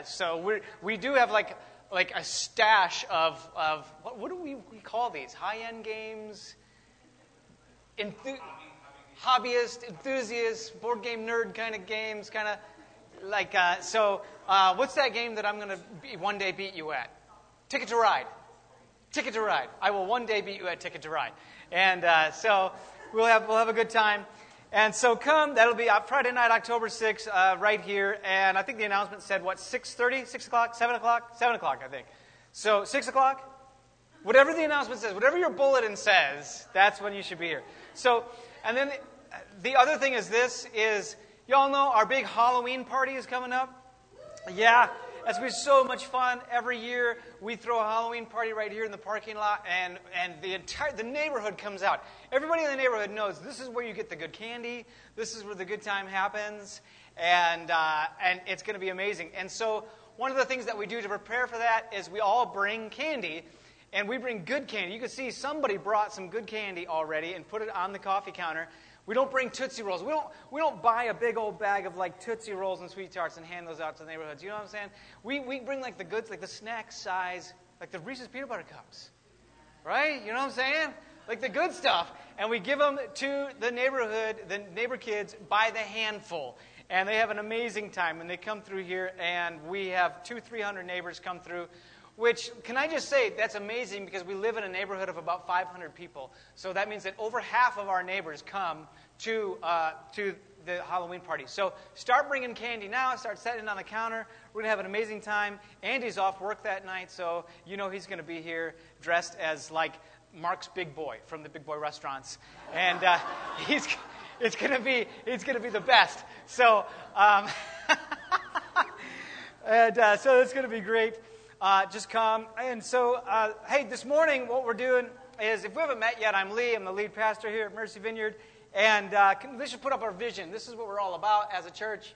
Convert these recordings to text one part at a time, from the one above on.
So we do have like a stash of what do we call these? High-end games, hobbyist, enthusiast, board game nerd kind of games, kind of like what's that game that I'm going to one day beat you at? Ticket to Ride. Ticket to Ride. I will one day beat you at Ticket to Ride. And so we'll have a good time. And so come, that'll be Friday night, October 6th, right here. And I think the announcement said, 6:30, 6 o'clock, 7 o'clock? 7 o'clock, I think. So 6 o'clock? Whatever the announcement says, whatever your bulletin says, that's when you should be here. So, and then the other thing is this, is y'all know our big Halloween party is coming up? Yeah. That's going to be so much fun. Every year we throw a Halloween party right here in the parking lot, and the neighborhood comes out. Everybody in the neighborhood knows this is where you get the good candy. This is where the good time happens, and it's going to be amazing. And so one of the things that we do to prepare for that is we all bring candy, and we bring good candy. You can see somebody brought some good candy already and put it on the coffee counter. We don't bring Tootsie Rolls. We don't buy a big old bag of like Tootsie Rolls and Sweet Tarts and hand those out to the neighborhoods. You know what I'm saying? We bring like the goods, like the snack size, like the Reese's Peanut Butter Cups. Right? You know what I'm saying? Like the good stuff. And we give them to the neighborhood, the neighbor kids, by the handful. And they have an amazing time. And they come through here, and we have 200-300 neighbors come through. Which, can I just say, that's amazing because we live in a neighborhood of about 500 people. So that means that over half of our neighbors come to the Halloween party. So start bringing candy now. Start setting it on the counter. We're going to have an amazing time. Andy's off work that night, so you know he's going to be here dressed as like Mark's Big Boy from the Big Boy restaurants. And it's going to be the best. So, so it's going to be great. Just come. And so, hey, this morning what we're doing is, if we haven't met yet, I'm Lee. I'm the lead pastor here at Mercy Vineyard. And let's just put up our vision. This is what we're all about as a church.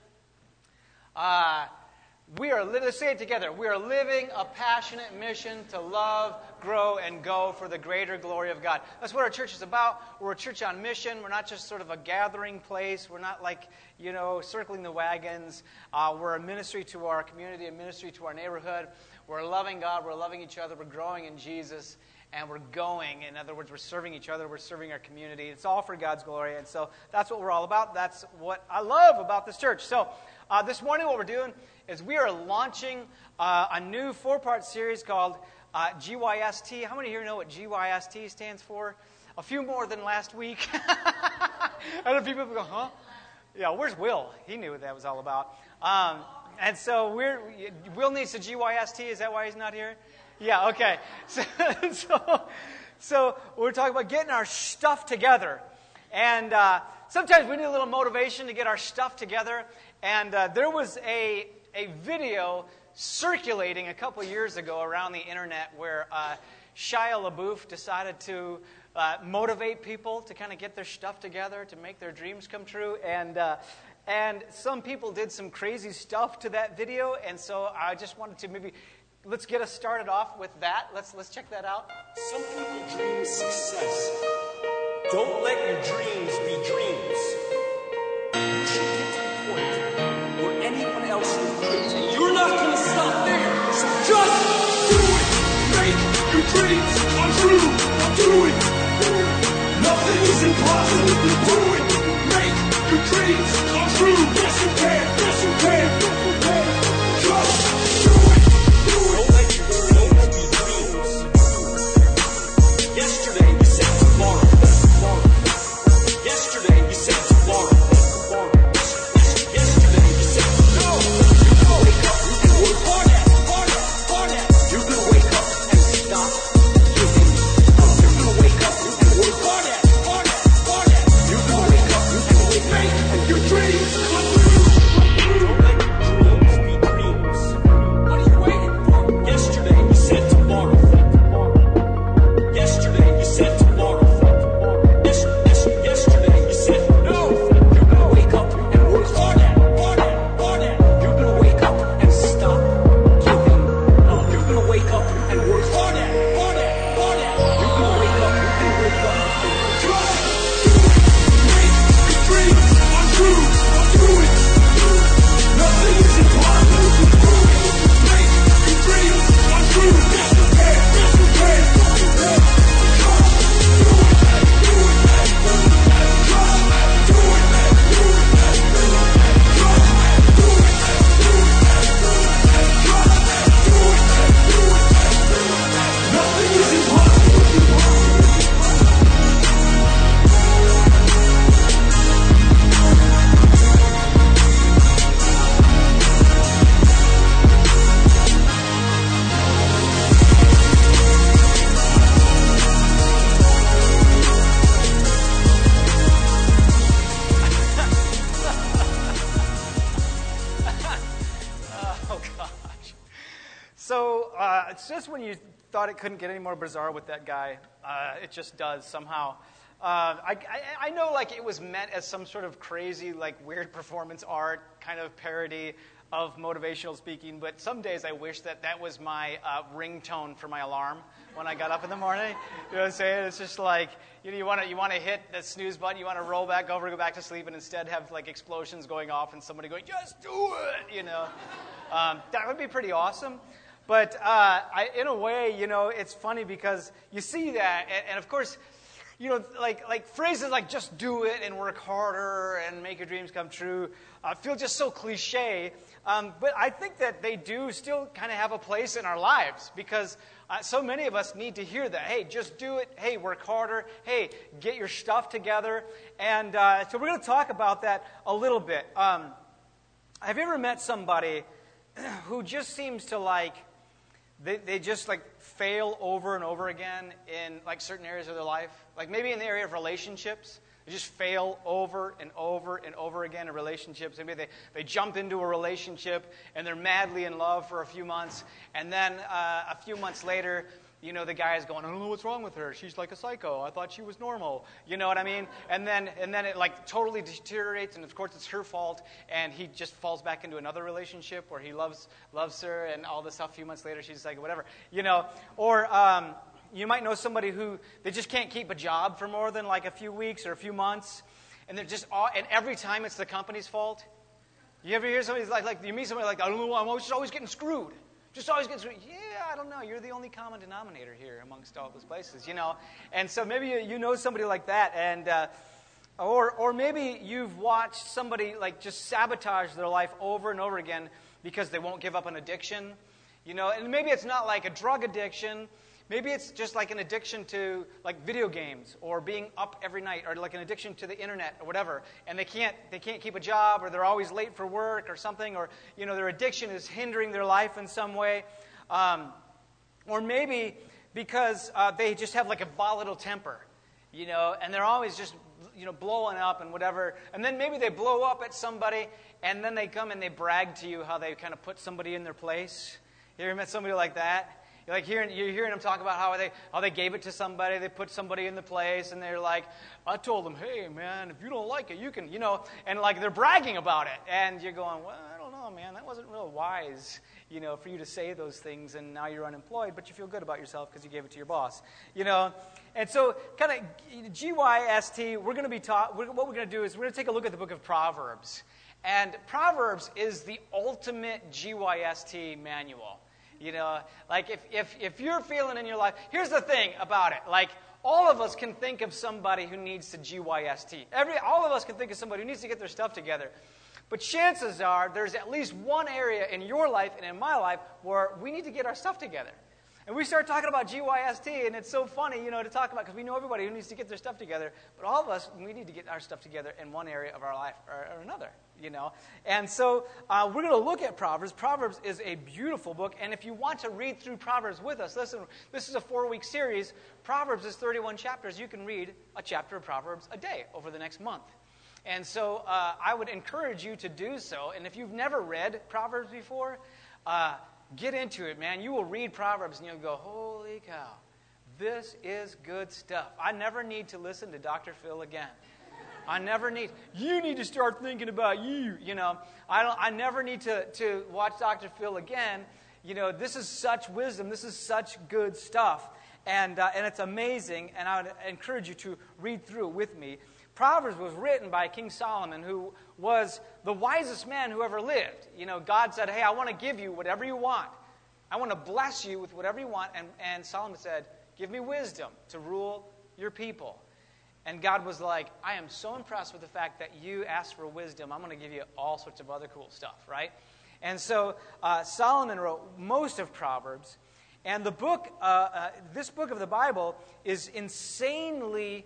Let's say it together. We are living a passionate mission to love, grow, and go for the greater glory of God. That's what our church is about. We're a church on mission. We're not just sort of a gathering place. We're not like, circling the wagons. We're a ministry to our community, a ministry to our neighborhood. We're loving God. We're loving each other. We're growing in Jesus. And we're going. In other words, we're serving each other. We're serving our community. It's all for God's glory. And so that's what we're all about. That's what I love about this church. So this morning what we're doing is we are launching a new 4-part series called GYST. How many here know what GYST stands for? A few more than last week. And a few people go, huh? Yeah, where's Will? He knew what that was all about. And so Will needs a GYST. Is that why he's not here? Yeah, okay. So we're talking about getting our stuff together. And sometimes we need a little motivation to get our stuff together. And there was a video circulating a couple years ago around the internet where Shia LaBeouf decided to motivate people to kind of get their stuff together, to make their dreams come true. And some people did some crazy stuff to that video. And so I just wanted to let's get us started off with that. Let's check that out. Some people dream success. Don't let your dreams be dreams. You should get to the point where anyone else will quit. And you're not going to stop there. So just do it. Make your dreams come true. Do it. Nothing is impossible. Do it. Make your dreams come true. Yes, you can. Yes, you can. Just do it. Don't let your dreams be dreams. Yesterday you said tomorrow. Yesterday you said So it's just when you thought it couldn't get any more bizarre with that guy, it just does somehow. I know like it was meant as some sort of crazy, like weird performance art kind of parody of motivational speaking, but some days I wish that that was my ringtone for my alarm when I got up in the morning. You know what I'm saying? It's just like, you want to hit the snooze button, you want to roll back over, go back to sleep, and instead have like explosions going off and somebody going, just do it, you know. That would be pretty awesome. But in a way, you know, it's funny because you see that, and of course, you know, like phrases like just do it and work harder and make your dreams come true feel just so cliche. But I think that they do still kind of have a place in our lives because so many of us need to hear that. Hey, just do it. Hey, work harder. Hey, get your stuff together. And so we're going to talk about that a little bit. Have you ever met somebody who just seems to like, they just like fail over and over again in like certain areas of their life? Like maybe in the area of relationships, they just fail over and over and over again in relationships. Maybe they jump into a relationship and they're madly in love for a few months, and then a few months later, you know, the guy is going, I don't know what's wrong with her. She's like a psycho. I thought she was normal. You know what I mean? And then it like totally deteriorates, and of course it's her fault, and he just falls back into another relationship where he loves her, and all this stuff. A few months later, she's like, whatever. You know, or you might know somebody who they just can't keep a job for more than like a few weeks or a few months, and they're just and every time it's the company's fault. You ever hear somebody like you meet somebody like, I don't know, I'm just always getting screwed. Just always get screwed. Yeah, I don't know. You're the only common denominator here amongst all those places, you know. And so maybe you know somebody like that, and or maybe you've watched somebody like just sabotage their life over and over again because they won't give up an addiction, you know. And maybe it's not like a drug addiction. Maybe it's just like an addiction to like video games or being up every night, or like an addiction to the internet or whatever. And they can't keep a job, or they're always late for work or something, or you know their addiction is hindering their life in some way. Or maybe because they just have like a volatile temper, you know, and they're always just blowing up and whatever. And then maybe they blow up at somebody, and then they come and they brag to you how they kind of put somebody in their place. You ever met somebody like that? You're hearing them talk about how they gave it to somebody, they put somebody in the place, and they're like, I told them, hey, man, if you don't like it, you can, you know, and like they're bragging about it. And you're going, well, I don't know, man, that wasn't real wise, you know, for you to say those things, and now you're unemployed, but you feel good about yourself because you gave it to your boss, you know. And so kind of GYST, what we're going to do is we're going to take a look at the book of Proverbs. And Proverbs is the ultimate GYST manual. You know, like if you're feeling in your life, here's the thing about it. Like all of us can think of somebody who needs to GYST. All of us can think of somebody who needs to get their stuff together. But chances are there's at least one area in your life and in my life where we need to get our stuff together. And we start talking about GYST, and it's so funny, you know, to talk about, because we know everybody who needs to get their stuff together. But all of us, we need to get our stuff together in one area of our life or another, you know. And so we're going to look at Proverbs. Proverbs is a beautiful book, and if you want to read through Proverbs with us, listen, this is a 4-week series. Proverbs is 31 chapters. You can read a chapter of Proverbs a day over the next month. And so I would encourage you to do so. And if you've never read Proverbs before, get into it, man. You will read Proverbs and you'll go, holy cow, this is good stuff. I never need to listen to Dr. Phil again. You need to start thinking about you, you know. I never need to watch Dr. Phil again. You know, this is such wisdom. This is such good stuff. And it's amazing, and I would encourage you to read through it with me. Proverbs was written by King Solomon, who was the wisest man who ever lived. You know, God said, hey, I want to give you whatever you want. I want to bless you with whatever you want. And Solomon said, give me wisdom to rule your people. And God was like, I am so impressed with the fact that you asked for wisdom. I'm going to give you all sorts of other cool stuff, right? And so Solomon wrote most of Proverbs. And the book, this book of the Bible is insanely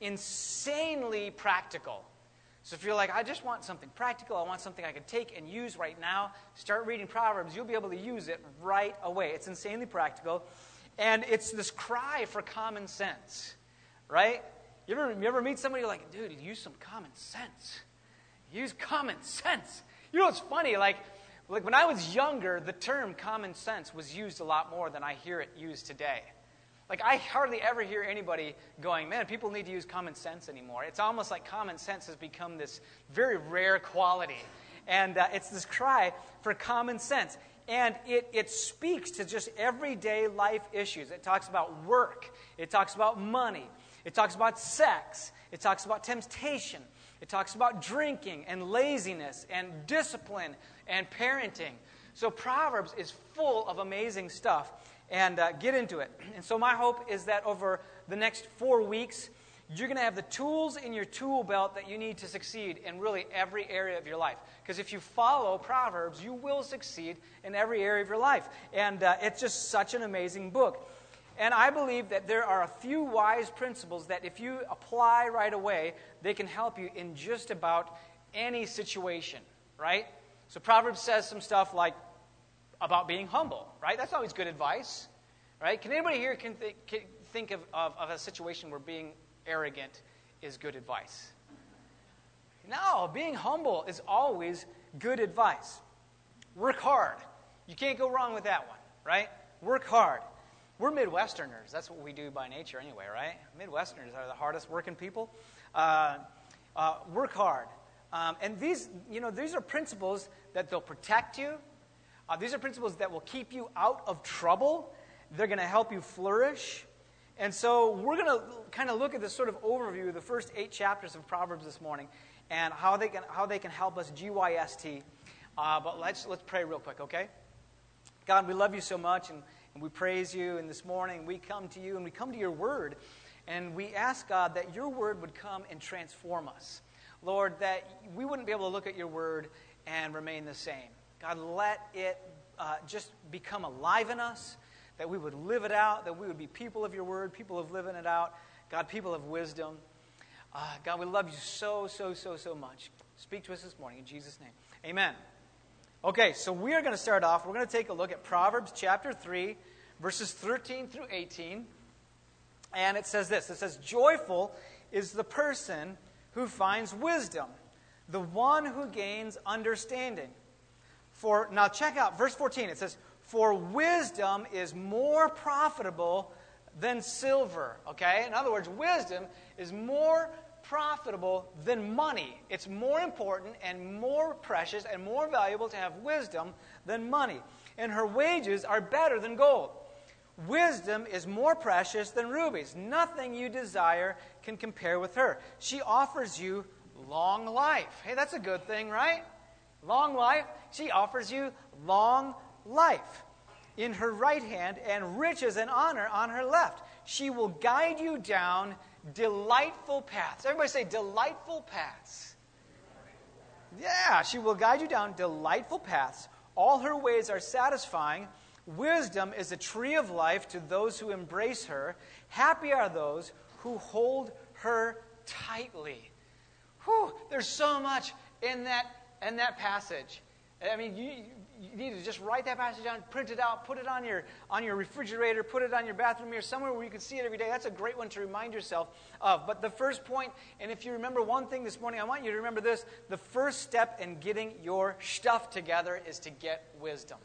practical. So if you're like, I just want something practical, I want something I can take and use right now, start reading Proverbs. You'll be able to use it right away. It's insanely practical. And it's this cry for common sense, right? You ever meet somebody you're like, dude, use some common sense. Use common sense. You know what's funny? Like, Like when I was younger, the term common sense was used a lot more than I hear it used today. Like I hardly ever hear anybody going, man, people need to use common sense anymore. It's almost like common sense has become this very rare quality. And it's this cry for common sense. And it speaks to just everyday life issues. It talks about work. It talks about money. It talks about sex. It talks about temptation. It talks about drinking and laziness and discipline and parenting. So Proverbs is full of amazing stuff. And get into it. And so my hope is that over the next 4 weeks, you're going to have the tools in your tool belt that you need to succeed in really every area of your life. Because if you follow Proverbs, you will succeed in every area of your life. And it's just such an amazing book. And I believe that there are a few wise principles that if you apply right away, they can help you in just about any situation, right? So Proverbs says some stuff like about being humble, right? That's always good advice, right? Can anybody here think of a situation where being arrogant is good advice? No, being humble is always good advice. Work hard. You can't go wrong with that one, right? Work hard. We're Midwesterners. That's what we do by nature anyway, right? Midwesterners are the hardest working people. Work hard. And these are principles that they'll protect you. These are principles that will keep you out of trouble. They're going to help you flourish. And so we're going to kind of look at this sort of overview of the first 8 chapters of Proverbs this morning and how they can help us GYST. But let's pray real quick, okay? God, we love you so much, and we praise you. And this morning we come to you, and we come to your word. And we ask, God, that your word would come and transform us. Lord, that we wouldn't be able to look at your word and remain the same. God, let it just become alive in us, that we would live it out, that we would be people of your word, people of living it out. God, people of wisdom. God, we love you so, so, so, so much. Speak to us this morning in Jesus' name. Amen. Okay, so we are going to start off. We're going to take a look at Proverbs chapter 3, verses 13 through 18. And it says this. It says, joyful is the person who finds wisdom, the one who gains understanding. Now check out verse 14. It says, for wisdom is more profitable than silver. Okay? In other words, wisdom is more profitable than money. It's more important and more precious and more valuable to have wisdom than money. And her wages are better than gold. Wisdom is more precious than rubies. Nothing you desire can compare with her. She offers you long life. Hey, that's a good thing, right? Long life. She offers you long life in her right hand and riches and honor on her left. She will guide you down delightful paths. Everybody say delightful paths. Yeah, she will guide you down delightful paths. All her ways are satisfying. Wisdom is a tree of life to those who embrace her. Happy are those who hold her tightly. Whew, there's so much in that passage. I mean, you need to just write that passage down, print it out, put it on your refrigerator, put it on your bathroom mirror, somewhere where you can see it every day. That's a great one to remind yourself of. But the first point, and if you remember one thing this morning, I want you to remember this. The first step in getting your stuff together is to get wisdom.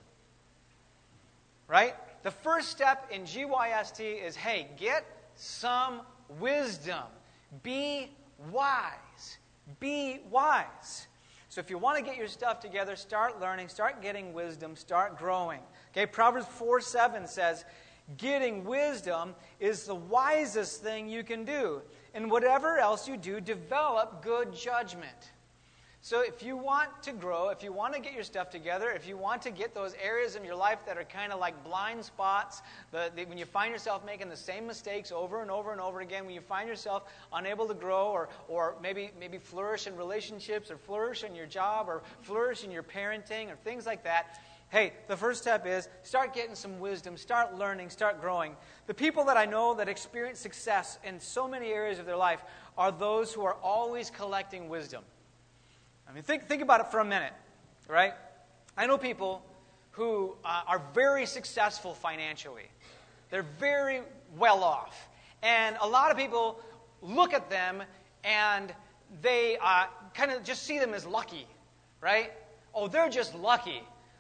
Right? The first step in GYST is, hey, get some wisdom. Be wise. Be wise. So if you want to get your stuff together, start learning, start getting wisdom, start growing. Okay, Proverbs 4:7 says, getting wisdom is the wisest thing you can do. And whatever else you do, develop good judgment. So if you want to grow, if you want to get your stuff together, if you want to get those areas in your life that are kind of like blind spots, when you find yourself making the same mistakes over and over and over again, when you find yourself unable to grow or maybe flourish in relationships or flourish in your job or flourish in your parenting or things like that, hey, the first step is start getting some wisdom, start learning, start growing. The people that I know that experience success in so many areas of their life are those who are always collecting wisdom. I mean, think about it for a minute, right? I know people who are very successful financially. They're very well off. And a lot of people look at them and they kind of just see them as lucky, right? Oh, they're just lucky.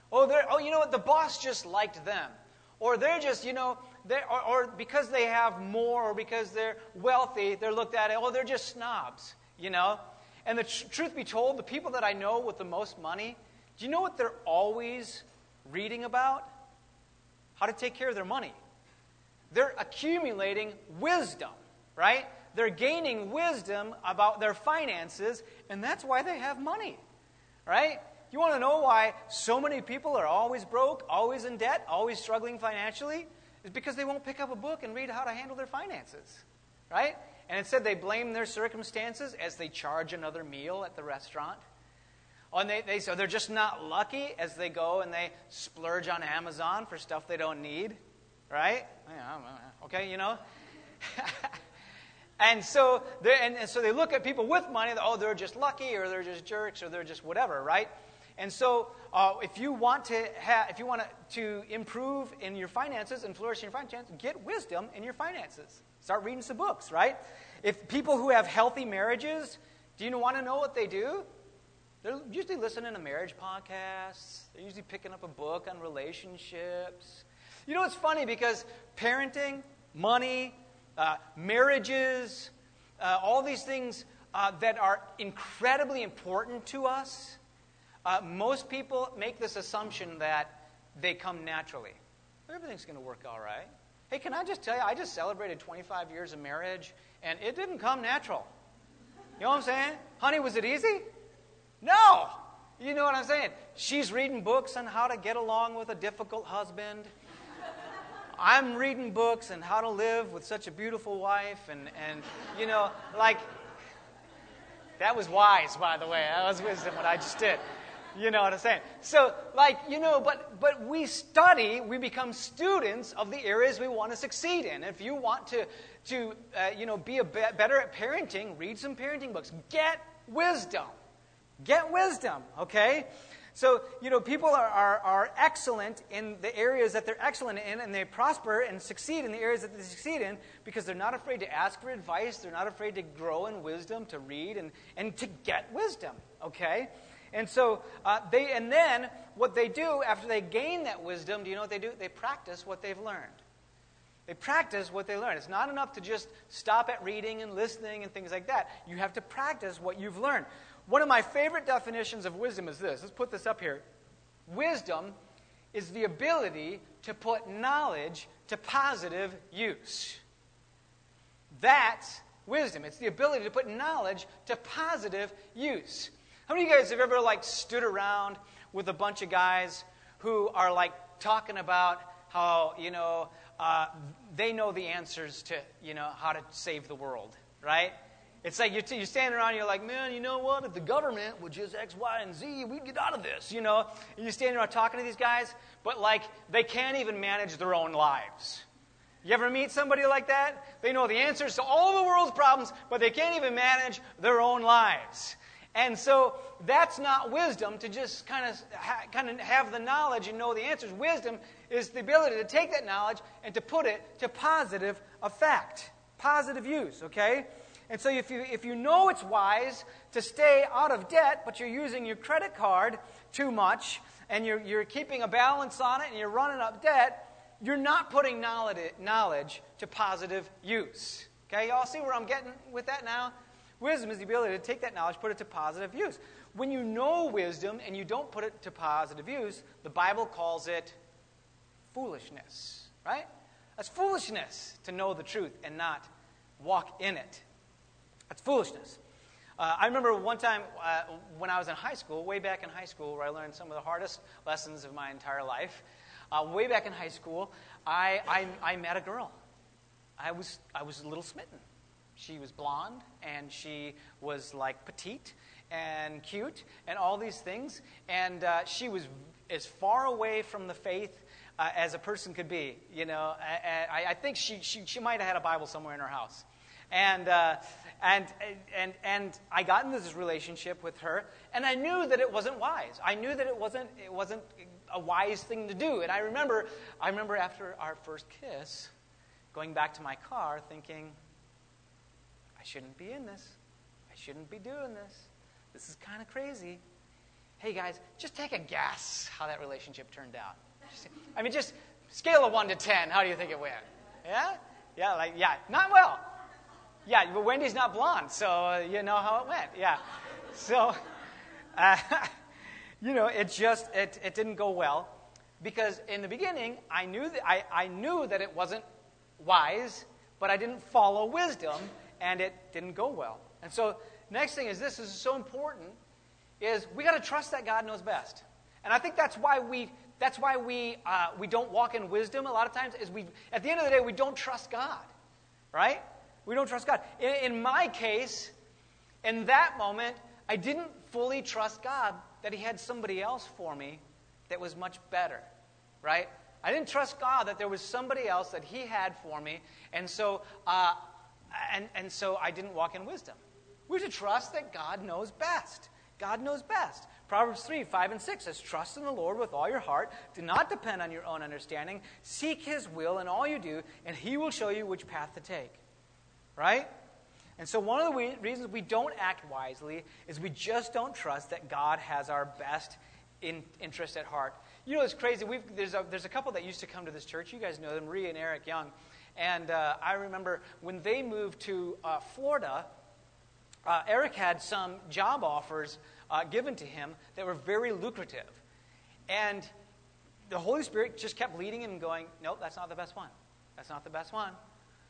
You know what, the boss just liked them. Or they're just, or because they have more, or because they're wealthy, they're looked at, they're just snobs, And the truth be told, the people that I know with the most money, do you know what they're always reading about? How to take care of their money. They're accumulating wisdom, right? They're gaining wisdom about their finances, and that's why they have money, right? You want to know why so many people are always broke, always in debt, always struggling financially? It's because they won't pick up a book and read how to handle their finances, right? And instead they blame their circumstances as they charge another meal at the restaurant. And so they're just not lucky as they go and they splurge on Amazon for stuff they don't need, right? Okay, And so they look at people with money, they're just lucky, or they're just jerks, or they're just whatever, right? And so, if you want to improve in your finances and flourish in your finances, get wisdom in your finances. Start reading some books, right? If people who have healthy marriages, do you want to know what they do? They're usually listening to marriage podcasts. They're usually picking up a book on relationships. It's funny because parenting, money, marriages, all these things that are incredibly important to us. Most people make this assumption that they come naturally. Everything's going to work all right. Hey, can I just tell you, I just celebrated 25 years of marriage, and it didn't come natural. You know what I'm saying? Honey, was it easy? No. You know what I'm saying? She's reading books on how to get along with a difficult husband. I'm reading books on how to live with such a beautiful wife, and that was wise, by the way. That was wisdom, what I just did. You know what I'm saying? So, but we study, we become students of the areas we want to succeed in. If you want to be better at parenting, read some parenting books. Get wisdom. Get wisdom, okay? So, people are excellent in the areas that they're excellent in, and they prosper and succeed in the areas that they succeed in because they're not afraid to ask for advice. They're not afraid to grow in wisdom, to read, and to get wisdom, okay? And so, then what they do after they gain that wisdom, do you know what they do? They practice what they've learned. They practice what they learn. It's not enough to just stop at reading and listening and things like that. You have to practice what you've learned. One of my favorite definitions of wisdom is this. Let's put this up here. Wisdom is the ability to put knowledge to positive use. That's wisdom. It's the ability to put knowledge to positive use. How many of you guys have ever stood around with a bunch of guys who are talking about how, they know the answers to, how to save the world, right? It's like you're standing around and you're like, man, you know what? If the government would just X, Y, and Z, we'd get out of this, And you're standing around talking to these guys, but they can't even manage their own lives. You ever meet somebody like that? They know the answers to all the world's problems, but they can't even manage their own lives. And so that's not wisdom, to just kind of have the knowledge and know the answers. Wisdom is the ability to take that knowledge and to put it to positive effect, positive use, okay? And so if you know it's wise to stay out of debt, but you're using your credit card too much, and you're keeping a balance on it, and you're running up debt, you're not putting knowledge to positive use. Okay, y'all see where I'm getting with that now? Wisdom is the ability to take that knowledge, put it to positive use. When you know wisdom and you don't put it to positive use, the Bible calls it foolishness, right? That's foolishness to know the truth and not walk in it. That's foolishness. I remember one time when I was in high school, way back in high school, where I learned some of the hardest lessons of my entire life. Way back in high school, I met a girl. I was a little smitten. She was blonde, and she was petite and cute and all these things. And she was as far away from the faith as a person could be. I think she might have had a Bible somewhere in her house. And I got into this relationship with her, and I knew that it wasn't wise. I knew that it wasn't a wise thing to do. And I remember after our first kiss, going back to my car, thinking, I shouldn't be in this. I shouldn't be doing this. This is kind of crazy. Hey, guys, just take a guess how that relationship turned out. Just scale of 1 to 10, how do you think it went? Yeah? Yeah, not well. Yeah, but Wendy's not blonde, so you know how it went. Yeah. So, it didn't go well because in the beginning, I knew that it wasn't wise, but I didn't follow wisdom, and it didn't go well. And so, next thing is this is so important, is we got to trust that God knows best. And I think that's why we don't walk in wisdom a lot of times, is at the end of the day, we don't trust God, right? We don't trust God. In my case, in that moment, I didn't fully trust God that he had somebody else for me that was much better, right? I didn't trust God that there was somebody else that he had for me, and so so I didn't walk in wisdom. We should trust that God knows best. God knows best. Proverbs 3, 5, and 6 says, trust in the Lord with all your heart. Do not depend on your own understanding. Seek his will in all you do, and he will show you which path to take. Right? And so one of the reasons we don't act wisely is we just don't trust that God has our best interest at heart. You know, it's crazy. There's a couple that used to come to this church. You guys know them, Maria and Eric Young. And I remember when they moved to Florida, Eric had some job offers given to him that were very lucrative. And the Holy Spirit just kept leading him and going, nope, that's not the best one. That's not the best one.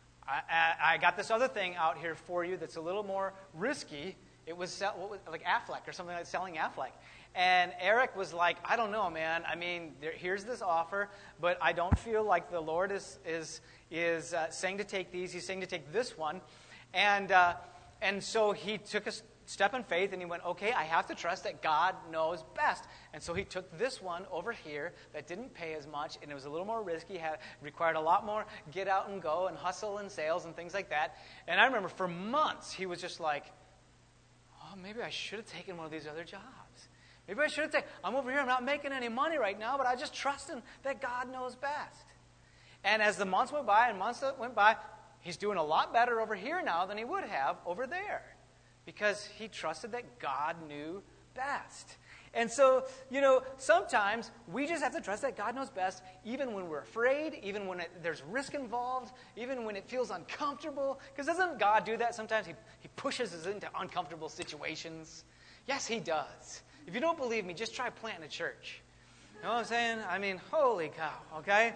I got this other thing out here for you that's a little more risky. It was like Aflac or something like selling Aflac. And Eric was like, I don't know, man. I mean, here's this offer, but I don't feel like the Lord is saying to take these. He's saying to take this one. And so he took a step in faith, and he went, okay, I have to trust that God knows best. And so he took this one over here that didn't pay as much, and it was a little more risky, required a lot more get out and go and hustle and sales and things like that. And I remember for months he was just like, oh, maybe I should have taken one of these other jobs. Maybe I should have taken, I'm over here, I'm not making any money right now, but I just trust him that God knows best. And as the months went by, he's doing a lot better over here now than he would have over there, because he trusted that God knew best. And so, sometimes we just have to trust that God knows best, even when we're afraid, even when there's risk involved, even when it feels uncomfortable. Because doesn't God do that sometimes? He pushes us into uncomfortable situations. Yes, he does. If you don't believe me, just try planting a church. You know what I'm saying? I mean, holy cow, okay?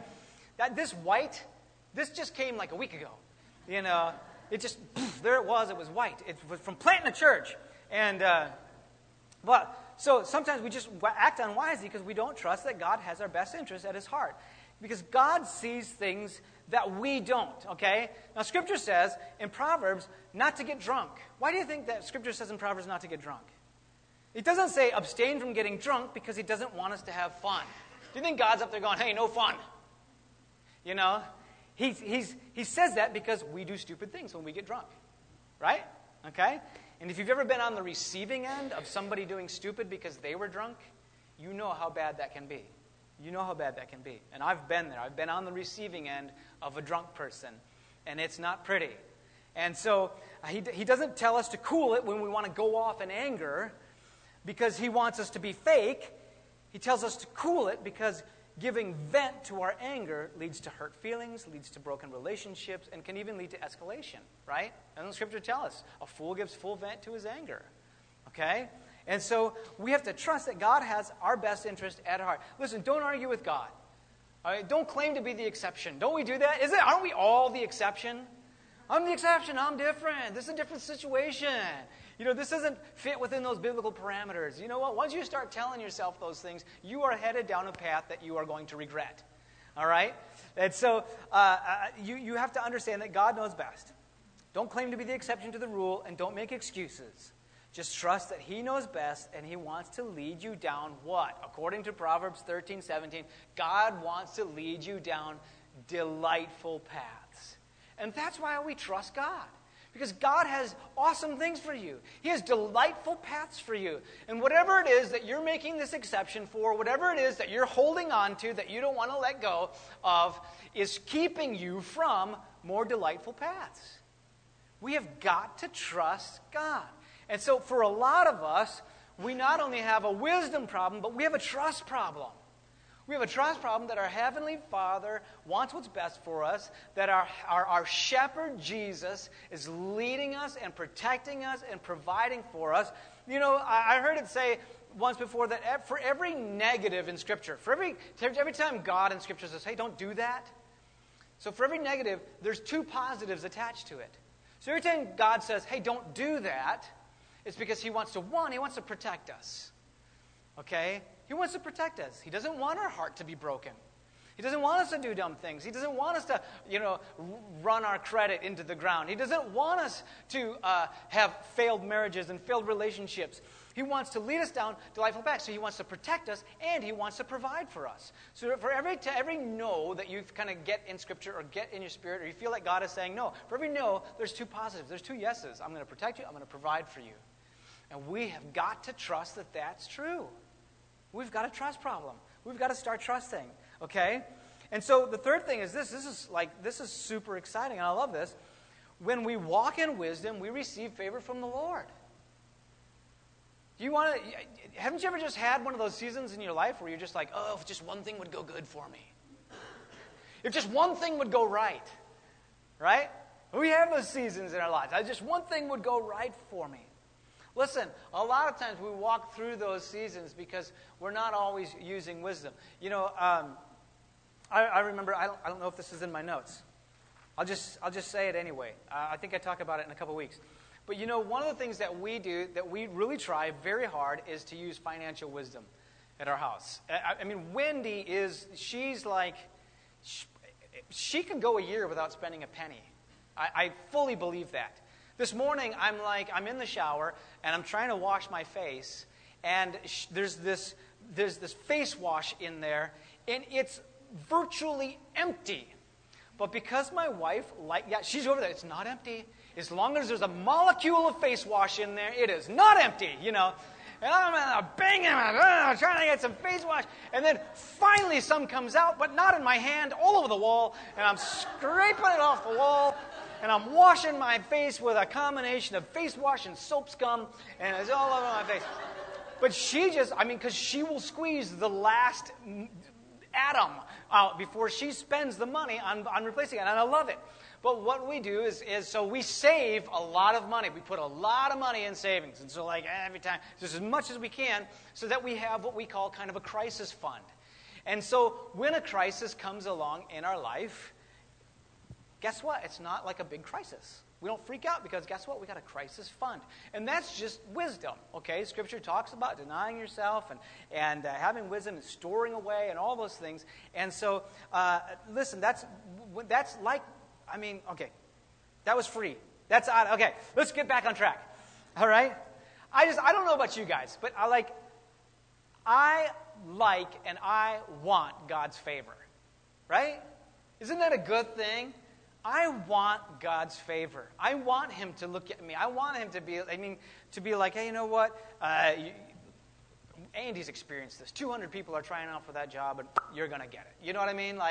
This just came like a week ago. It just, there it was white. It was from planting a church. So sometimes we just act unwisely because we don't trust that God has our best interest at his heart. Because God sees things that we don't, okay? Now, Scripture says in Proverbs not to get drunk. Why do you think that Scripture says in Proverbs not to get drunk? It doesn't say abstain from getting drunk because he doesn't want us to have fun. Do you think God's up there going, hey, no fun? He says that because we do stupid things when we get drunk, right? Okay? And if you've ever been on the receiving end of somebody doing stupid because they were drunk, you know how bad that can be. You know how bad that can be. And I've been there. I've been on the receiving end of a drunk person, and it's not pretty. And so he doesn't tell us to cool it when we want to go off in anger because he wants us to be fake. He tells us to cool it because giving vent to our anger leads to hurt feelings, leads to broken relationships, and can even lead to escalation, right? Doesn't the Scripture tell us? A fool gives full vent to his anger, okay? And so we have to trust that God has our best interest at heart. Listen, don't argue with God. All right? Don't claim to be the exception. Don't we do that? Aren't we all the exception? I'm the exception. I'm different. This is a different situation. This doesn't fit within those biblical parameters. You know what? Once you start telling yourself those things, you are headed down a path that you are going to regret. All right? And so you have to understand that God knows best. Don't claim to be the exception to the rule, and don't make excuses. Just trust that he knows best, and he wants to lead you down what? According to Proverbs 13:17, God wants to lead you down delightful paths. And that's why we trust God. Because God has awesome things for you. He has delightful paths for you. And whatever it is that you're making this exception for, whatever it is that you're holding on to that you don't want to let go of, is keeping you from more delightful paths. We have got to trust God. And so for a lot of us, we not only have a wisdom problem, but we have a trust problem. We have a trust problem that our Heavenly Father wants what's best for us, that our shepherd, Jesus, is leading us and protecting us and providing for us. You know, I heard it say once before that for every negative in Scripture, for every time God in Scripture says, hey, don't do that, so for every negative, there's two positives attached to it. So every time God says, hey, don't do that, it's because He wants to protect us. Okay? He wants to protect us. He doesn't want our heart to be broken. He doesn't want us to do dumb things. He doesn't want us to, run our credit into the ground. He doesn't want us to have failed marriages and failed relationships. He wants to lead us down delightful paths. So He wants to protect us, and He wants to provide for us. So for every no that you kind of get in Scripture or get in your spirit, or you feel like God is saying no, for every no, there's two positives. There's two yeses. I'm going to protect you. I'm going to provide for you. And we have got to trust that that's true. We've got a trust problem. We've got to start trusting, okay? And so the third thing is this. This is super exciting, and I love this. When we walk in wisdom, we receive favor from the Lord. Haven't you ever just had one of those seasons in your life where you're just like, oh, if just one thing would go good for me. If just one thing would go right? Right? We have those seasons in our lives. Just one thing would go right for me. Listen, a lot of times we walk through those seasons because we're not always using wisdom. I remember, I don't know if this is in my notes. I'll just say it anyway. I think I talk about it in a couple weeks. But one of the things that we do, that we really try very hard, is to use financial wisdom at our house. I mean, Wendy she's like, she can go a year without spending a penny. I fully believe that. This morning, I'm in the shower, and I'm trying to wash my face, and there's this face wash in there, and it's virtually empty. But because my wife, she's over there, it's not empty. As long as there's a molecule of face wash in there, it is not empty, And I'm banging, trying to get some face wash, and then finally some comes out, but not in my hand, all over the wall, and I'm scraping it off the wall, and I'm washing my face with a combination of face wash and soap scum, and it's all over my face. But because she will squeeze the last atom out before she spends the money on replacing it, and I love it. But what we do is so we save a lot of money. We put a lot of money in savings, and so every time, just as much as we can, so that we have what we call kind of a crisis fund. And so when a crisis comes along in our life, guess what? It's not like a big crisis. We don't freak out because guess what? We got a crisis fund. And that's just wisdom, okay? Scripture talks about denying yourself and having wisdom and storing away and all those things. And so, listen, that's like, okay, that was free. That's odd. Okay, let's get back on track. All right? I don't know about you guys, but I like and I want God's favor. Right? Isn't that a good thing? I want God's favor. I want Him to look at me. I want Him to be like, hey, you know what? Andy's experienced this. 200 people are trying out for that job, and you're going to get it. You know what I mean?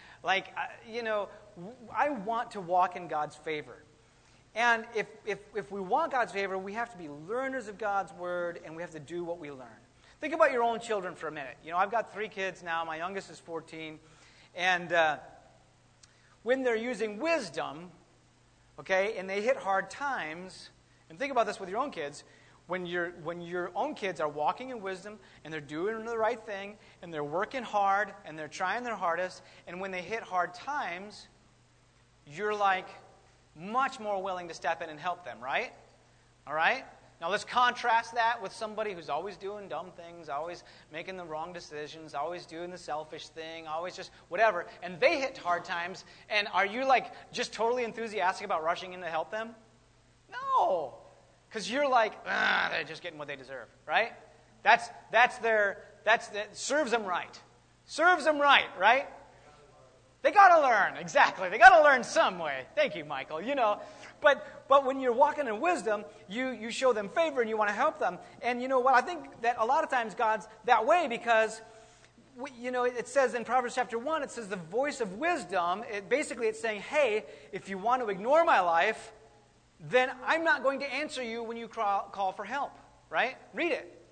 I want to walk in God's favor. And if we want God's favor, we have to be learners of God's Word, and we have to do what we learn. Think about your own children for a minute. I've got 3 kids now. My youngest is 14. And when they're using wisdom, okay, and they hit hard times, and think about this with your own kids, when your own kids are walking in wisdom, and they're doing the right thing, and they're working hard, and they're trying their hardest, and when they hit hard times, you're much more willing to step in and help them, right? All right? Now let's contrast that with somebody who's always doing dumb things, always making the wrong decisions, always doing the selfish thing, always just whatever, and they hit hard times, and are you just totally enthusiastic about rushing in to help them? No. Because you're they're just getting what they deserve, right? That serves them right. Serves them right? They got to learn, exactly. They got to learn some way. Thank you, Michael. But when you're walking in wisdom, you show them favor and you want to help them. And you know what? I think that a lot of times God's that way because, it says in Proverbs chapter 1, it says the voice of wisdom. It's saying, hey, if you want to ignore my life, then I'm not going to answer you when you call for help, right? Read it.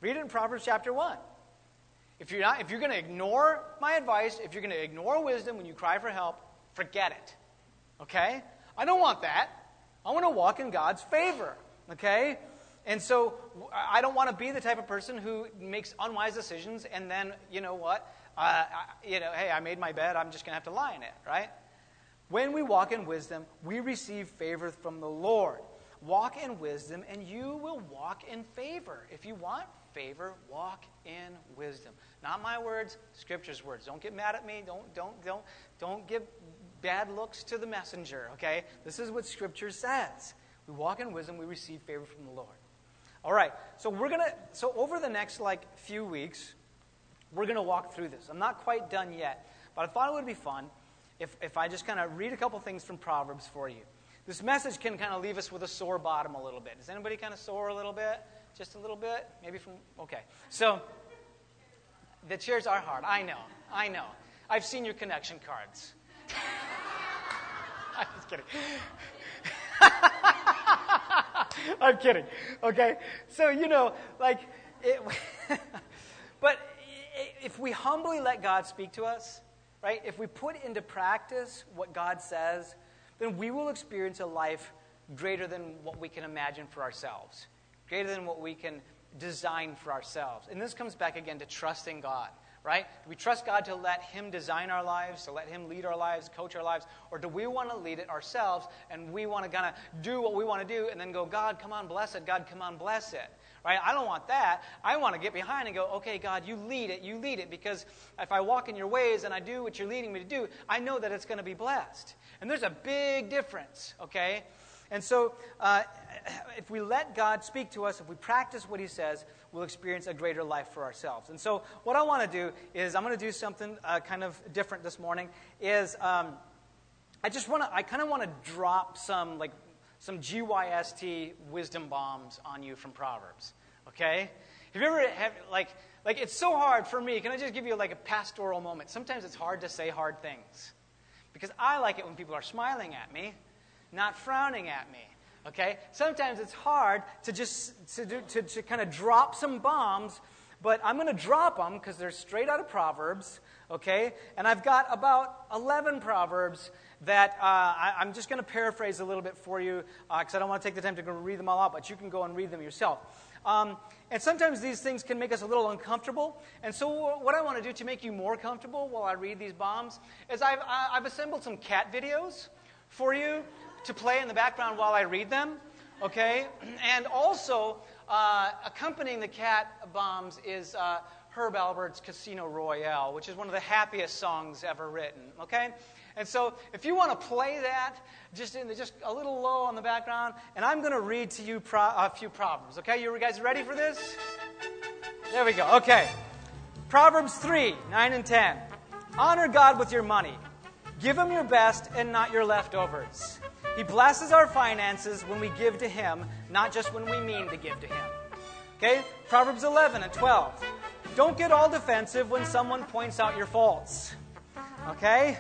Read it in Proverbs chapter 1. If you're going to ignore my advice, if you're going to ignore wisdom when you cry for help, forget it. Okay? I don't want that. I want to walk in God's favor. Okay? And so I don't want to be the type of person who makes unwise decisions and then, you know what? Hey, I made my bed. I'm just going to have to lie in it, right? When we walk in wisdom, we receive favor from the Lord. Walk in wisdom, and you will walk in favor. If you want favor, walk in wisdom. Not my words, Scripture's words. Don't get mad at me. Don't give bad looks to the messenger. Okay, this is what Scripture says. We walk in wisdom, we receive favor from the Lord. All right, so over the next few weeks, we're gonna walk through this. I'm not quite done yet, but I thought it would be fun if I just kind of read a couple things from Proverbs for you. This message can kind of leave us with a sore bottom a little bit. Is anybody kind of sore a little bit? Just a little bit? Maybe okay. So, the chairs are hard. I know. I've seen your connection cards. I'm just kidding. I'm kidding. Okay? So, but if we humbly let God speak to us, right? If we put into practice what God says, then we will experience a life greater than what we can imagine for ourselves, greater than what we can design for ourselves. And this comes back again to trusting God, right? Do we trust God to let Him design our lives, to let Him lead our lives, coach our lives, or do we want to lead it ourselves and we want to kind of do what we want to do and then go, God, come on, bless it. God, come on, bless it. Right? I don't want that. I want to get behind and go, okay, God, you lead it, because if I walk in your ways and I do what you're leading me to do, I know that it's going to be blessed. And there's a big difference, okay? And so if we let God speak to us, if we practice what He says, we'll experience a greater life for ourselves. And so what I want to do is I'm going to do something kind of different this morning, is I kind of want to drop some GYST wisdom bombs on you from Proverbs, okay? Have you ever it's so hard for me. Can I just give you a pastoral moment? Sometimes it's hard to say hard things because I like it when people are smiling at me, not frowning at me, okay? Sometimes it's hard to kind of drop some bombs, but I'm going to drop them because they're straight out of Proverbs, okay? And I've got about 11 Proverbs that I'm just going to paraphrase a little bit for you because I don't want to take the time to go read them all out, but you can go and read them yourself. And sometimes these things can make us a little uncomfortable. And so what I want to do to make you more comfortable while I read these bombs is I've assembled some cat videos for you to play in the background while I read them, okay? And also accompanying the cat bombs is Herb Alpert's Casino Royale, which is one of the happiest songs ever written, okay? And so if you want to play that, just a little low on the background, and I'm going to read to you a few Proverbs, okay? You guys ready for this? There we go, okay. Proverbs 3, 9 and 10. Honor God with your money. Give Him your best and not your leftovers. He blesses our finances when we give to Him, not just when we mean to give to Him. Okay? Proverbs 11 and 12. Don't get all defensive when someone points out your faults. Okay?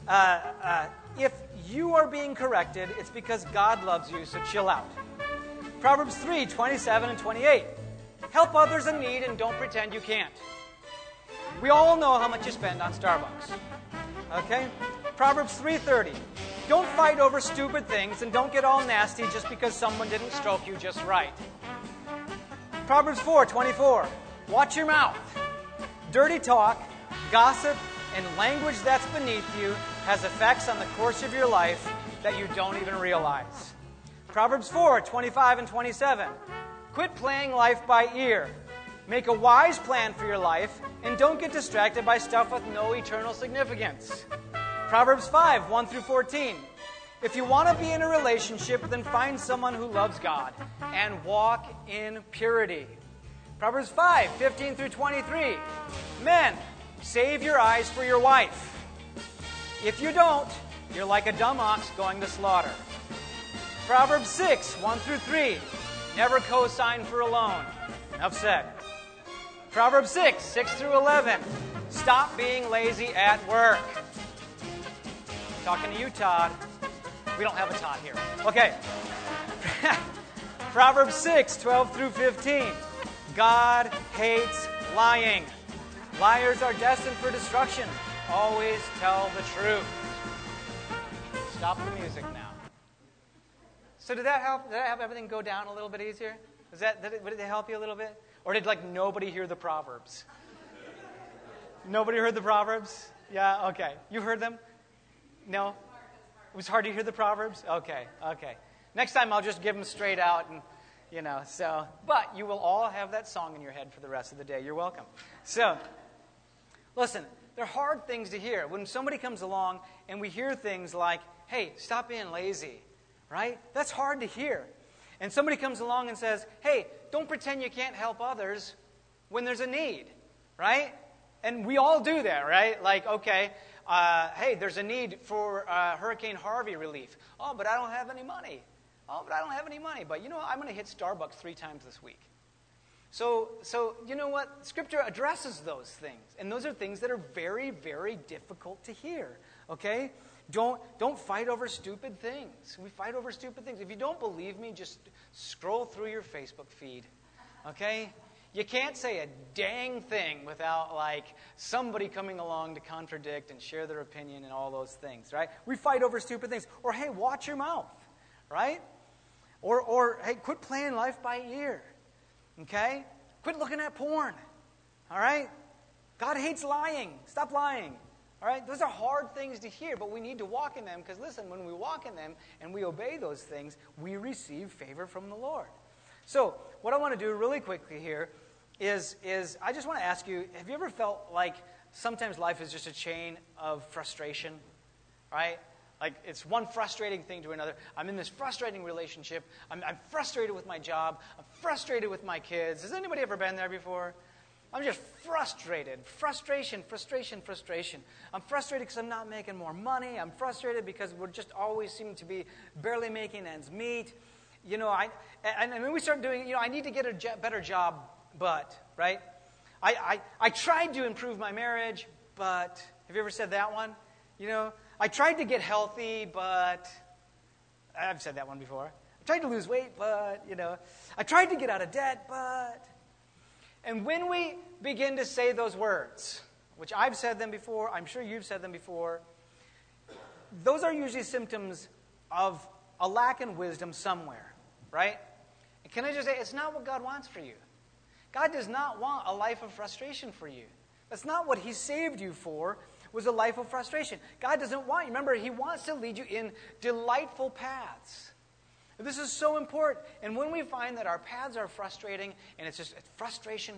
If you are being corrected, it's because God loves you, so chill out. Proverbs 3, 27 and 28. Help others in need and don't pretend you can't. We all know how much you spend on Starbucks. Okay? Proverbs 3:30. Don't fight over stupid things and don't get all nasty just because someone didn't stroke you just right. Proverbs 4:24. Watch your mouth. Dirty talk, gossip, and language that's beneath you has effects on the course of your life that you don't even realize. Proverbs 4:25 and 27. Quit playing life by ear. Make a wise plan for your life and don't get distracted by stuff with no eternal significance. Proverbs 5, 1 through 14. If you want to be in a relationship, then find someone who loves God and walk in purity. Proverbs 5, 15 through 23. Men, save your eyes for your wife. If you don't, you're like a dumb ox going to slaughter. Proverbs 6, 1 through 3. Never co-sign for a loan. Enough said. Proverbs 6, 6 through 11. Stop being lazy at work. Talking to you, Todd. We don't have a Todd here. Okay. Proverbs 6, 12 through 15. God hates lying. Liars are destined for destruction. Always tell the truth. Stop the music now. So did that help? Did that help everything go down a little bit easier? Did it help you a little bit? Or did nobody hear the Proverbs? Nobody heard the Proverbs? Yeah, okay. You heard them? No? It was hard to hear the Proverbs? Okay. Next time I'll just give them straight out and, but you will all have that song in your head for the rest of the day. You're welcome. So, listen, they're hard things to hear. When somebody comes along and we hear things like, hey, stop being lazy, right? That's hard to hear. And somebody comes along and says, hey, don't pretend you can't help others when there's a need, right? And we all do that, right? Okay, hey, there's a need for Hurricane Harvey relief. Oh, but I don't have any money. But I'm going to hit Starbucks 3 times this week. So you know what? Scripture addresses those things. And those are things that are very, very difficult to hear, okay? Don't fight over stupid things. We fight over stupid things. If you don't believe me, just scroll through your Facebook feed, okay? You can't say a dang thing without, somebody coming along to contradict and share their opinion and all those things, right? We fight over stupid things. Or, hey, watch your mouth, right? Or hey, quit playing life by ear, okay? Quit looking at porn, all right? God hates lying. Stop lying, all right? Those are hard things to hear, but we need to walk in them because, listen, when we walk in them and we obey those things, we receive favor from the Lord. So what I want to do really quickly here is I just want to ask you, have you ever felt like sometimes life is just a chain of frustration, right? It's one frustrating thing to another. I'm in this frustrating relationship. I'm frustrated with my job. I'm frustrated with my kids. Has anybody ever been there before? I'm just frustrated. Frustration. I'm frustrated because I'm not making more money. I'm frustrated because we're just always seem to be barely making ends meet. And then we start doing, I need to get a better job, but, right? I tried to improve my marriage, but, have you ever said that one? I tried to get healthy, but, I've said that one before. I tried to lose weight, but, I tried to get out of debt, but. And when we begin to say those words, which I've said them before, I'm sure you've said them before, those are usually symptoms of a lack in wisdom somewhere, right? And can I just say, it's not what God wants for you. God does not want a life of frustration for you. That's not what He saved you for, was a life of frustration. God doesn't want you. Remember, He wants to lead you in delightful paths. This is so important. And when we find that our paths are frustrating, and it's just frustration,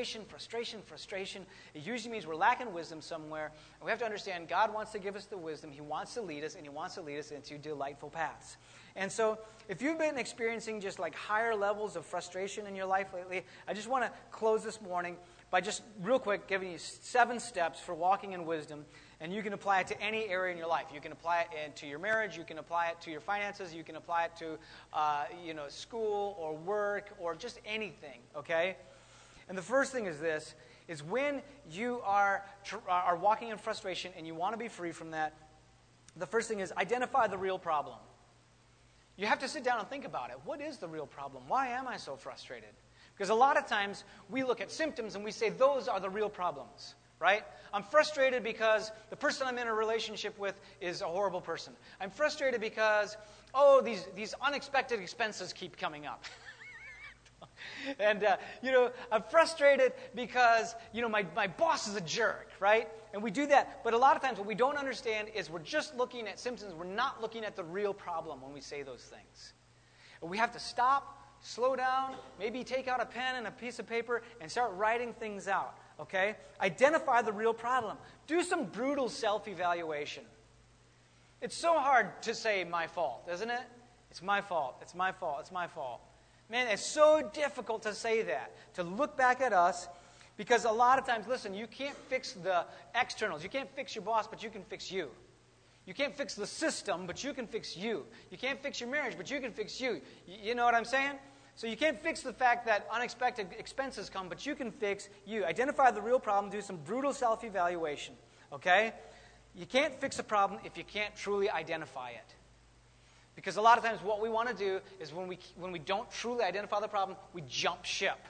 it usually means we're lacking wisdom somewhere. And we have to understand God wants to give us the wisdom. He wants to lead us, and He wants to lead us into delightful paths. And so if you've been experiencing just higher levels of frustration in your life lately, I just want to close this morning by just real quick giving you 7 steps for walking in wisdom. And you can apply it to any area in your life. You can apply it to your marriage. You can apply it to your finances. You can apply it to, school or work or just anything, okay? And the first thing is this, is when you are walking in frustration and you want to be free from that, the first thing is identify the real problem. You have to sit down and think about it. What is the real problem? Why am I so frustrated? Because a lot of times we look at symptoms and we say those are the real problems. Right? I'm frustrated because the person I'm in a relationship with is a horrible person. I'm frustrated because, these unexpected expenses keep coming up. And, I'm frustrated because, my boss is a jerk, right? And we do that. But a lot of times what we don't understand is we're just looking at symptoms. We're not looking at the real problem when we say those things. And we have to stop, slow down, maybe take out a pen and a piece of paper and start writing things out. Okay? Identify the real problem. Do some brutal self-evaluation. It's so hard to say my fault, isn't it? It's my fault. It's my fault. It's my fault. Man, it's so difficult to say that, to look back at us, because a lot of times, listen, you can't fix the externals. You can't fix your boss, but you can fix you. You can't fix the system, but you can fix you. You can't fix your marriage, but you can fix you. You know what I'm saying? So you can't fix the fact that unexpected expenses come, but you can fix you. Identify the real problem, do some brutal self-evaluation, okay? You can't fix a problem if you can't truly identify it. Because a lot of times what we want to do is when we don't truly identify the problem, we jump ship.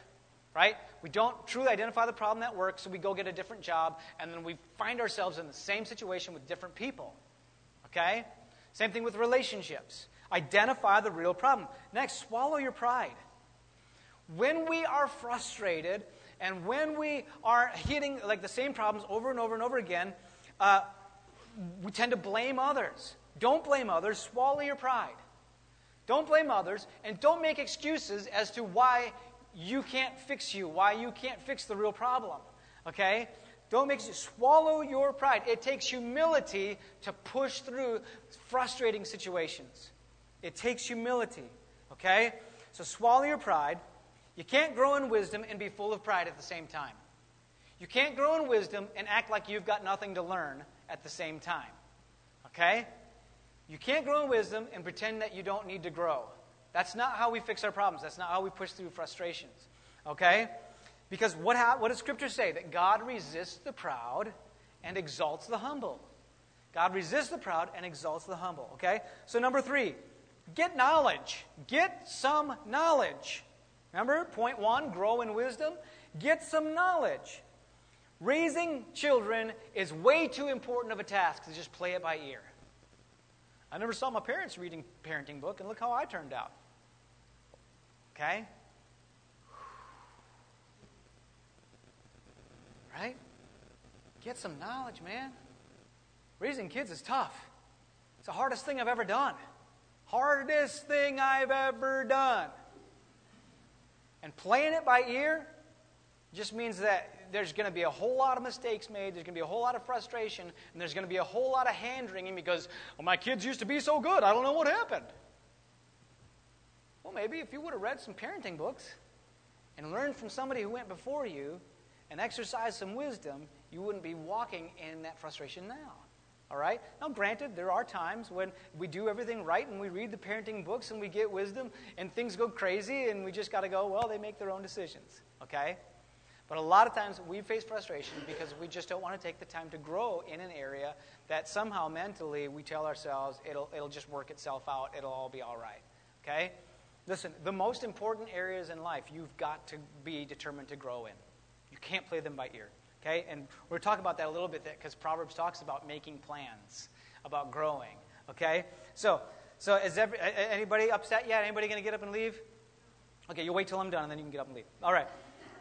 right? We don't truly identify the problem at work, so we go get a different job, and then we find ourselves in the same situation with different people, okay? Same thing with relationships. Identify the real problem. Next, swallow your pride. When we are frustrated and when we are hitting like the same problems over and over and over again, we tend to blame others. Don't blame others. Swallow your pride. Don't blame others, and don't make excuses as to why you can't fix why you can't fix the real problem. Okay? Don't make swallow your pride. It takes humility to push through frustrating situations. It takes humility. Okay? So swallow your pride. You can't grow in wisdom and be full of pride at the same time. You can't grow in wisdom and act like you've got nothing to learn at the same time. Okay? You can't grow in wisdom and pretend that you don't need to grow. That's not how we fix our problems. That's not how we push through frustrations. Okay? Because what does Scripture say? That God resists the proud and exalts the humble. God resists the proud and exalts the humble. Okay? So number 3, get knowledge. Get some knowledge. Remember, point 1, grow in wisdom. Get some knowledge. Raising children is way too important of a task to just play it by ear. I never saw my parents reading parenting book, and look how I turned out. Okay? Right? Get some knowledge, man. Raising kids is tough. It's the hardest thing I've ever done. Hardest thing I've ever done. And playing it by ear just means that there's going to be a whole lot of mistakes made, there's going to be a whole lot of frustration, and there's going to be a whole lot of hand-wringing because, well, my kids used to be so good, I don't know what happened. Well, maybe if you would have read some parenting books and learned from somebody who went before you and exercised some wisdom, you wouldn't be walking in that frustration now. All right? Now, granted, there are times when we do everything right and we read the parenting books and we get wisdom and things go crazy and we just got to go, well, they make their own decisions. Okay? But a lot of times we face frustration because we just don't want to take the time to grow in an area that somehow mentally we tell ourselves it'll just work itself out, it'll all be all right. Okay? Listen, the most important areas in life you've got to be determined to grow in. You can't play them by ear. Okay? And we're talking about that a little bit because Proverbs talks about making plans, about growing. Okay? So is anybody upset yet? Anybody going to get up and leave? Okay, you wait till I'm done and then you can get up and leave. All right.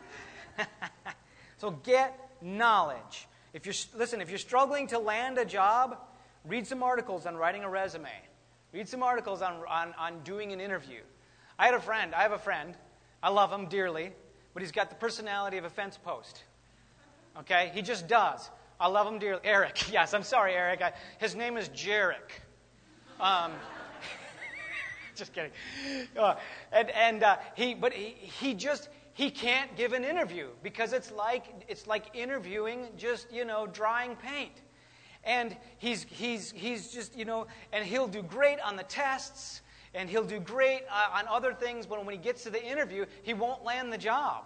So get knowledge. If you're struggling to land a job, read some articles on writing a resume. Read some articles on doing an interview. I have a friend. I love him dearly, but he's got the personality of a fence post. Okay? He just does. I love him dearly. Eric. Yes, I'm sorry, Eric. His name is Jarek. Just kidding. He can't give an interview because it's like interviewing just, drying paint. And he's just, and he'll do great on the tests and he'll do great on other things, but when he gets to the interview, he won't land the job.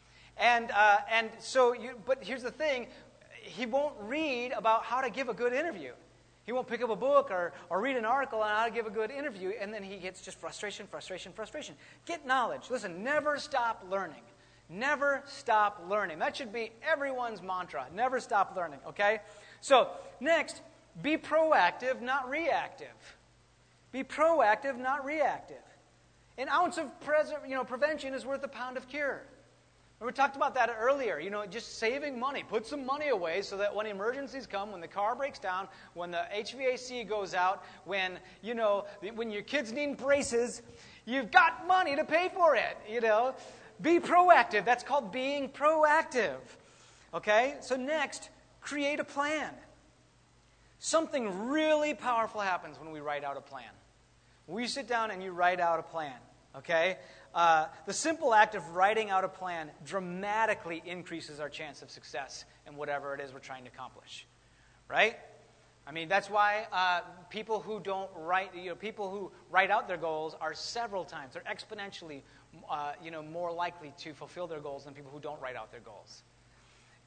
But here's the thing, he won't read about how to give a good interview. He won't pick up a book or read an article on how to give a good interview, and then he gets just frustration. Get knowledge. Listen, never stop learning. Never stop learning. That should be everyone's mantra. Never stop learning, okay? So, next, be proactive, not reactive. Be proactive, not reactive. An ounce of prevention is worth a pound of cure. We talked about that earlier, just saving money. Put some money away so that when emergencies come, when the car breaks down, when the HVAC goes out, when your kids need braces, you've got money to pay for it, Be proactive. That's called being proactive. Okay? So next, create a plan. Something really powerful happens when we write out a plan. When you sit down and you write out a plan, okay? The simple act of writing out a plan dramatically increases our chance of success in whatever it is we're trying to accomplish, right? I mean, that's why people who write out their goals are several times, they're exponentially, more likely to fulfill their goals than people who don't write out their goals.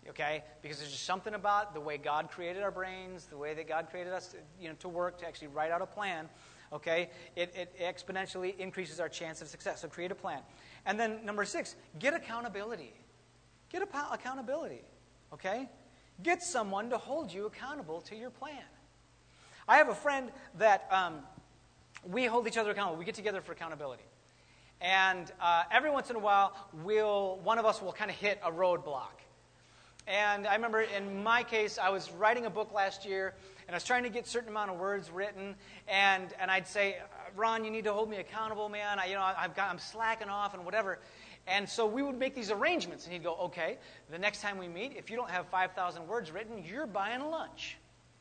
Okay? Because there's just something about the way God created our brains, the way that God created us, to work, to actually write out a plan. Okay? It exponentially increases our chance of success. So create a plan. And then number 6, get accountability. Get accountability. Okay? Get someone to hold you accountable to your plan. I have a friend that we hold each other accountable. We get together for accountability. And every once in a while, one of us will kind of hit a roadblock. And I remember in my case, I was writing a book last year, and I was trying to get a certain amount of words written, and I'd say, Ron, you need to hold me accountable, man. I'm slacking off and whatever. And so we would make these arrangements, and he'd go, okay, the next time we meet, if you don't have 5,000 words written, you're buying lunch.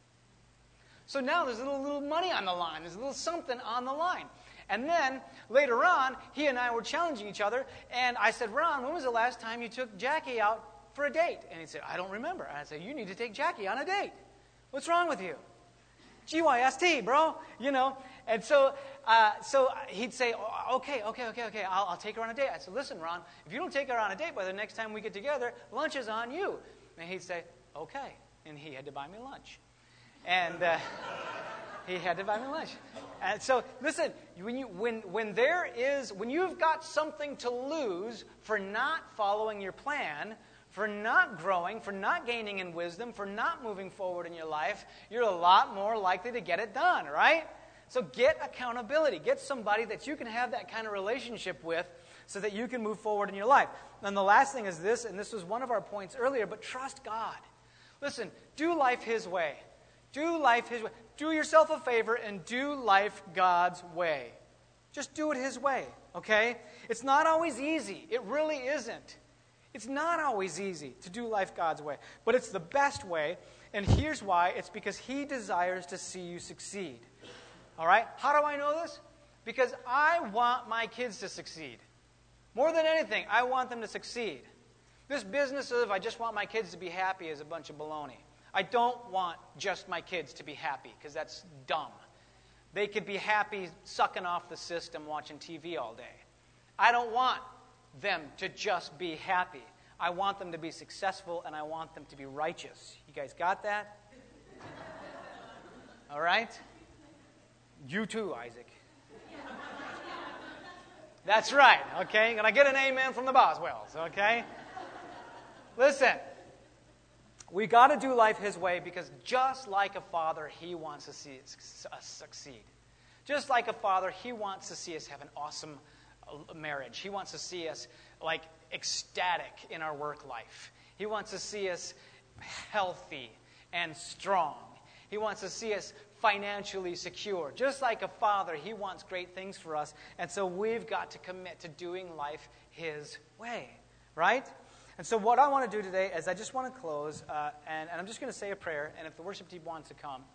So now there's a little money on the line. There's a little something on the line. And then later on, he and I were challenging each other, and I said, Ron, when was the last time you took Jackie out for a date? And he said, I don't remember. And I said, you need to take Jackie on a date. What's wrong with you? GYST, bro. And so he'd say, okay, I'll take her on a date. I said, listen, Ron, if you don't take her on a date by the next time we get together, lunch is on you. And he'd say, okay. And he had to buy me lunch. And he had to buy me lunch. And so, listen, when you've got something to lose for not following your plan, for not growing, for not gaining in wisdom, for not moving forward in your life, you're a lot more likely to get it done, right? So get accountability. Get somebody that you can have that kind of relationship with so that you can move forward in your life. And the last thing is this, and this was one of our points earlier, but trust God. Listen, do life His way. Do life His way. Do yourself a favor and do life God's way. Just do it His way, okay? It's not always easy. It really isn't. It's not always easy to do life God's way, but it's the best way, and here's why. It's because He desires to see you succeed. All right? How do I know this? Because I want my kids to succeed. More than anything, I want them to succeed. This business of I just want my kids to be happy is a bunch of baloney. I don't want just my kids to be happy, because that's dumb. They could be happy sucking off the system watching TV all day. I don't want them to just be happy. I want them to be successful, and I want them to be righteous. You guys got that? All right? You too, Isaac. That's right, okay? Can I get an amen from the Boswells, okay? Listen, we got to do life His way, because just like a father, He wants to see us succeed. Just like a father, He wants to see us have an awesome marriage. He wants to see us ecstatic in our work life. He wants to see us healthy and strong. He wants to see us financially secure. Just like a father, He wants great things for us. And so we've got to commit to doing life His way, right? And so what I want to do today is I just want to close, and I'm just going to say a prayer, and if the worship team wants to come,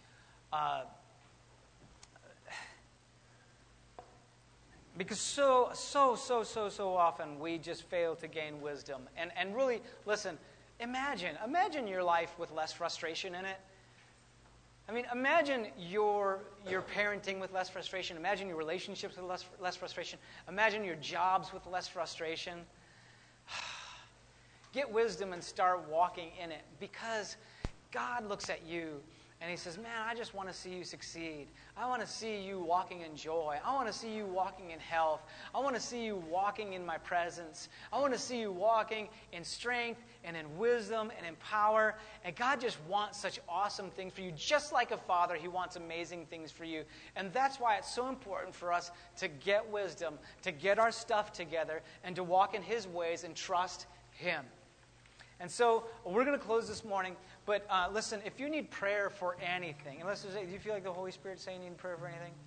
because so often we just fail to gain wisdom. And really, listen, imagine your life with less frustration in it. I mean, imagine your parenting with less frustration. Imagine your relationships with less frustration. Imagine your jobs with less frustration. Get wisdom and start walking in it, because God looks at you and He says, man, I just want to see you succeed. I want to see you walking in joy. I want to see you walking in health. I want to see you walking in my presence. I want to see you walking in strength and in wisdom and in power. And God just wants such awesome things for you. Just like a father, He wants amazing things for you. And that's why it's so important for us to get wisdom, to get our stuff together, and to walk in His ways and trust Him. And so we're going to close this morning, but listen, if you need prayer for anything, do you feel like the Holy Spirit's saying you need prayer for anything?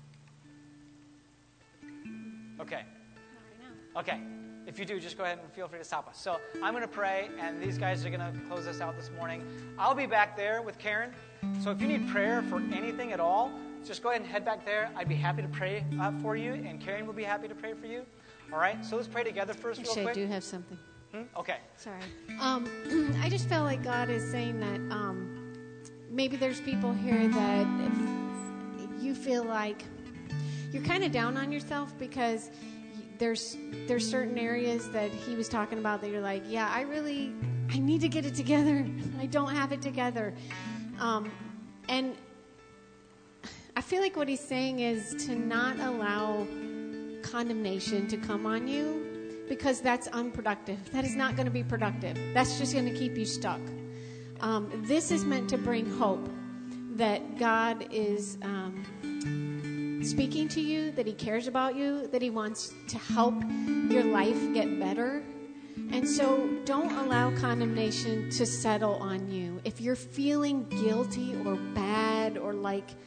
Okay. Not right now. Okay. If you do, just go ahead and feel free to stop us. So I'm going to pray, and these guys are going to close us out this morning. I'll be back there with Karen. So if you need prayer for anything at all, just go ahead and head back there. I'd be happy to pray for you, and Karen will be happy to pray for you. All right? So let's pray together first real quick. Actually, I do have something. Okay. Sorry. I just felt like God is saying that maybe there's people here that if you feel like you're kind of down on yourself because there's certain areas that He was talking about that you're like, yeah, I really I need to get it together. I don't have it together. And I feel like what he's saying is to not allow condemnation to come on you, because that's unproductive. That is not going to be productive. That's just going to keep you stuck. This is meant to bring hope that God is speaking to you, that he cares about you, that he wants to help your life get better. And so don't allow condemnation to settle on you. If you're feeling guilty or bad or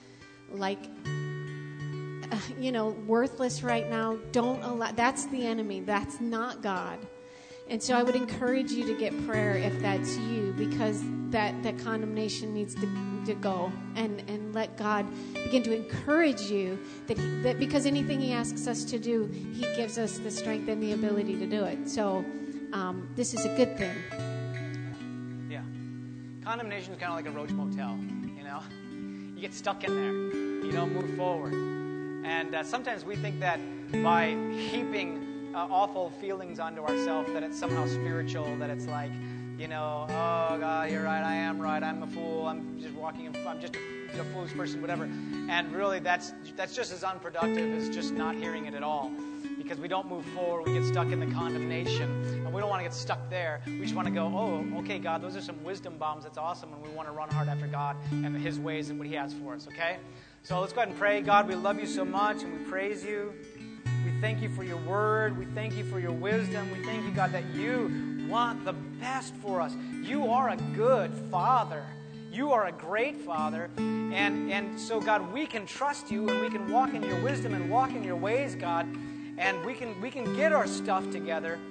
worthless right now, don't allow. That's the enemy. That's not God. And so I would encourage you to get prayer if that's you, because that condemnation needs to go, and let God begin to encourage you that because anything he asks us to do, he gives us the strength and the ability to do it. So this is a good thing. Yeah. Condemnation is kind of like a Roach Motel, you know? You get stuck in there. You don't move forward. And sometimes we think that by heaping awful feelings onto ourselves, that it's somehow spiritual, that it's like, oh God, you're right, I am right, I'm a fool, I'm just a foolish person, whatever. And really that's just as unproductive as just not hearing it at all, because we don't move forward. We get stuck in the condemnation, and we don't want to get stuck there. We just want to go, oh, okay, God, those are some wisdom bombs, that's awesome, and we want to run hard after God and his ways and what he has for us, okay? So let's go ahead and pray. God, we love you so much, and we praise you. We thank you for your word. We thank you for your wisdom. We thank you, God, that you want the best for us. You are a good Father. You are a great Father. And so, God, we can trust you, and we can walk in your wisdom and walk in your ways, God. And we can get our stuff together.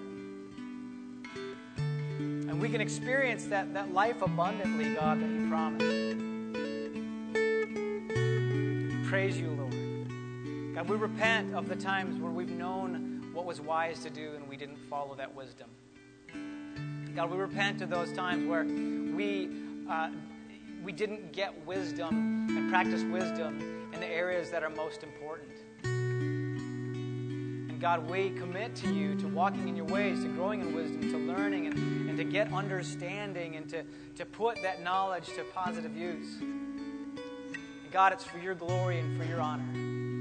And we can experience that life abundantly, God, that you promised. Praise you, Lord. God, we repent of the times where we've known what was wise to do and we didn't follow that wisdom. God, we repent of those times where we didn't get wisdom and practice wisdom in the areas that are most important. And God, we commit to you, to walking in your ways, to growing in wisdom, to learning, and to get understanding, and to put that knowledge to positive use. And God, it's for your glory and for your honor.